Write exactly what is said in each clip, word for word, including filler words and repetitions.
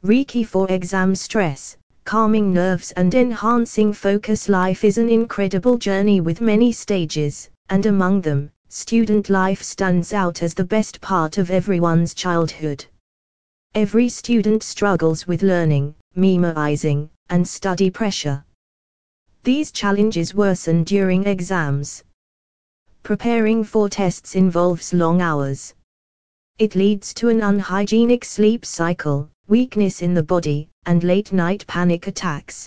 Reiki for exam stress, calming nerves and enhancing focus. Life is an incredible journey with many stages, and among them, student life stands out as the best part of everyone's childhood. Every student struggles with learning, memorizing, and study pressure. These challenges worsen during exams. Preparing for tests involves long hours. It leads to an unhygienic sleep cycle, weakness in the body, and late-night panic attacks.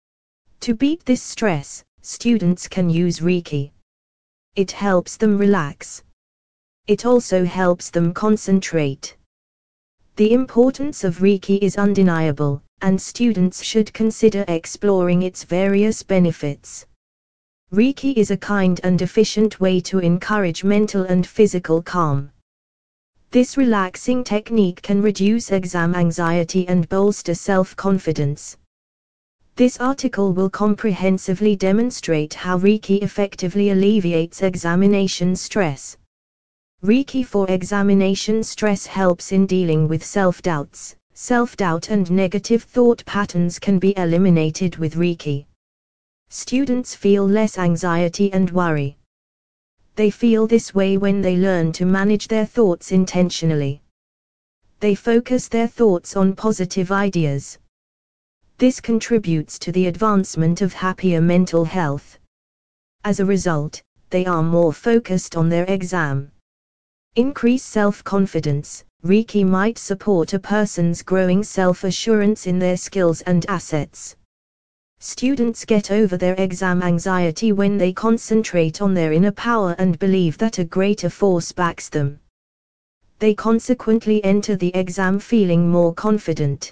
To beat this stress, students can use Reiki. It helps them relax. It also helps them concentrate. The importance of Reiki is undeniable, and students should consider exploring its various benefits. Reiki is a kind and efficient way to encourage mental and physical calm. This relaxing technique can reduce exam anxiety and bolster self-confidence. This article will comprehensively demonstrate how Reiki effectively alleviates examination stress. Reiki for examination stress helps in dealing with self-doubts. Self-doubt and negative thought patterns can be eliminated with Reiki. Students feel less anxiety and worry. They feel this way when they learn to manage their thoughts intentionally. They focus their thoughts on positive ideas. This contributes to the advancement of happier mental health. As a result, they are more focused on their exam. Increase self-confidence. Reiki might support a person's growing self-assurance in their skills and assets. Students get over their exam anxiety when they concentrate on their inner power and believe that a greater force backs them. They consequently enter the exam feeling more confident.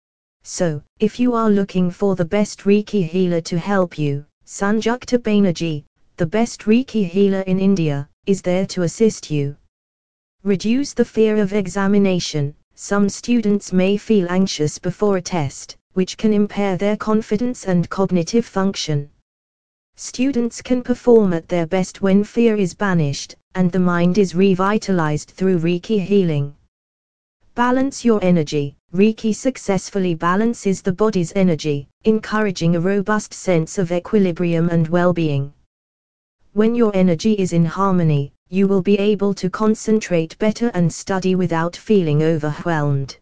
So, if you are looking for the best Reiki healer to help you, Sanjukta Banerjee, the best Reiki healer in India, is there to assist you. Reduce the fear of examination. Some students may feel anxious before a test, which can impair their confidence and cognitive function. Students can perform at their best when fear is banished, and the mind is revitalized through Reiki healing. Balance your energy. Reiki successfully balances the body's energy, encouraging a robust sense of equilibrium and well-being. When your energy is in harmony, you will be able to concentrate better and study without feeling overwhelmed.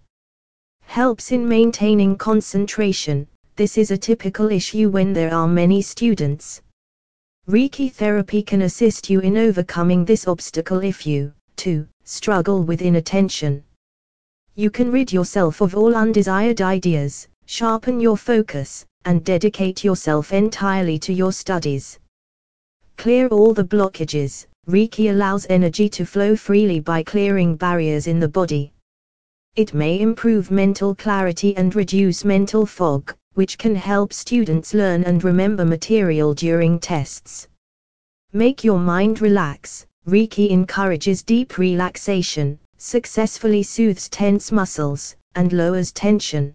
Helps in maintaining concentration. This is a typical issue when there are many students. Reiki therapy can assist you in overcoming this obstacle if you, too, struggle with inattention. You can rid yourself of all undesired ideas, sharpen your focus, and dedicate yourself entirely to your studies. Clear all the blockages. Reiki allows energy to flow freely by clearing barriers in the body. It may improve mental clarity and reduce mental fog, which can help students learn and remember material during tests. Make your mind relax. Reiki encourages deep relaxation, successfully soothes tense muscles, and lowers tension.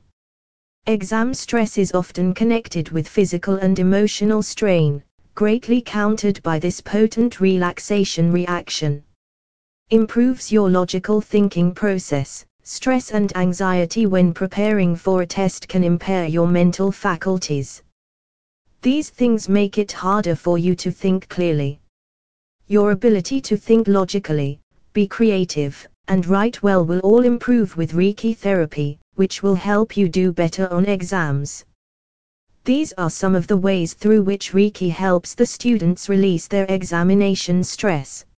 Exam stress is often connected with physical and emotional strain, greatly countered by this potent relaxation reaction. Improves your logical thinking process. Stress and anxiety when preparing for a test can impair your mental faculties. These things make it harder for you to think clearly. Your ability to think logically, be creative, and write well will all improve with Reiki therapy, which will help you do better on exams. These are some of the ways through which Reiki helps the students release their examination stress.